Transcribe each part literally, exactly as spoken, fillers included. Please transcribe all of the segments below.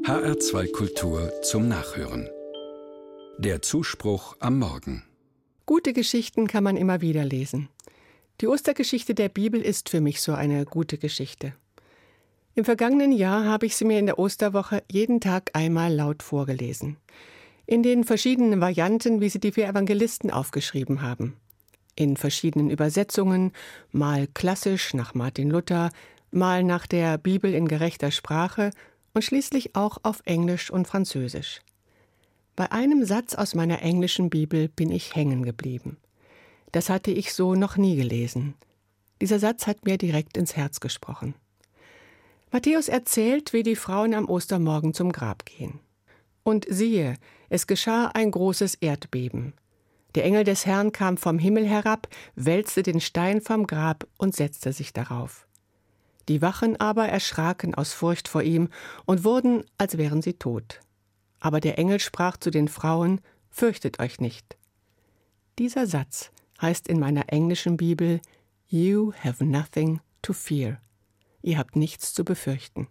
H R zwei Kultur zum Nachhören. Der Zuspruch am Morgen. Gute Geschichten kann man immer wieder lesen. Die Ostergeschichte der Bibel ist für mich so eine gute Geschichte. Im vergangenen Jahr habe ich sie mir in der Osterwoche jeden Tag einmal laut vorgelesen. In den verschiedenen Varianten, wie sie die vier Evangelisten aufgeschrieben haben. In verschiedenen Übersetzungen, mal klassisch nach Martin Luther, mal nach der Bibel in gerechter Sprache und schließlich auch auf Englisch und Französisch. Bei einem Satz aus meiner englischen Bibel bin ich hängen geblieben. Das hatte ich so noch nie gelesen. Dieser Satz hat mir direkt ins Herz gesprochen. Matthäus erzählt, wie die Frauen am Ostermorgen zum Grab gehen. Und siehe, es geschah ein großes Erdbeben. Der Engel des Herrn kam vom Himmel herab, wälzte den Stein vom Grab und setzte sich darauf. Die Wachen aber erschraken aus Furcht vor ihm und wurden, als wären sie tot. Aber der Engel sprach zu den Frauen: Fürchtet euch nicht. Dieser Satz heißt in meiner englischen Bibel: You have nothing to fear. Ihr habt nichts zu befürchten.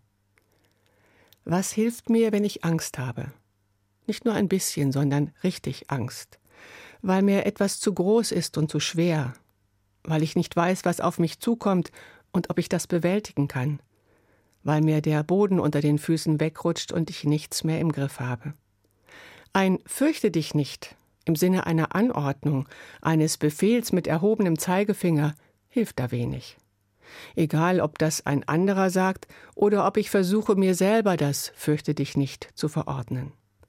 Was hilft mir, wenn ich Angst habe? Nicht nur ein bisschen, sondern richtig Angst. Weil mir etwas zu groß ist und zu schwer. Weil ich nicht weiß, was auf mich zukommt und ob ich das bewältigen kann. Weil mir der Boden unter den Füßen wegrutscht und ich nichts mehr im Griff habe. Ein Fürchte dich nicht im Sinne einer Anordnung, eines Befehls mit erhobenem Zeigefinger hilft da wenig. Egal, ob das ein anderer sagt oder ob ich versuche, mir selber das Fürchte dich nicht zu verordnen.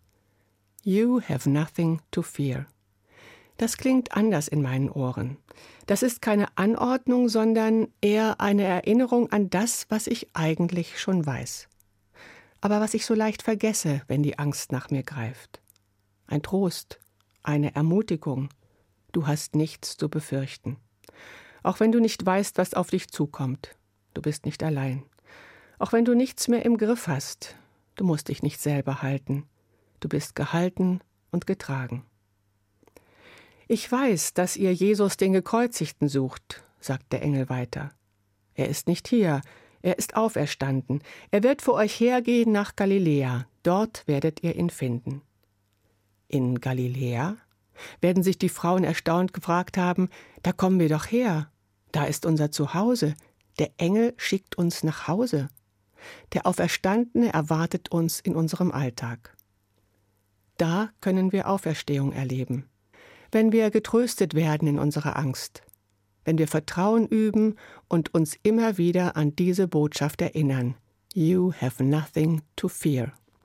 You have nothing to fear. Das klingt anders in meinen Ohren. Das ist keine Anordnung, sondern eher eine Erinnerung an das, was ich eigentlich schon weiß. Aber was ich so leicht vergesse, wenn die Angst nach mir greift. Ein Trost, eine Ermutigung. Du hast nichts zu befürchten. Auch wenn du nicht weißt, was auf dich zukommt. Du bist nicht allein. Auch wenn du nichts mehr im Griff hast. Du musst dich nicht selber halten. Du bist gehalten und getragen. Ich weiß, dass ihr Jesus den Gekreuzigten sucht, sagt der Engel weiter. Er ist nicht hier, er ist auferstanden. Er wird vor euch hergehen nach Galiläa. Dort werdet ihr ihn finden. In Galiläa? Werden sich die Frauen erstaunt gefragt haben, da kommen wir doch her. Da ist unser Zuhause. Der Engel schickt uns nach Hause. Der Auferstandene erwartet uns in unserem Alltag. Da können wir Auferstehung erleben. Wenn wir getröstet werden in unserer Angst, wenn wir Vertrauen üben und uns immer wieder an diese Botschaft erinnern: You have nothing to fear.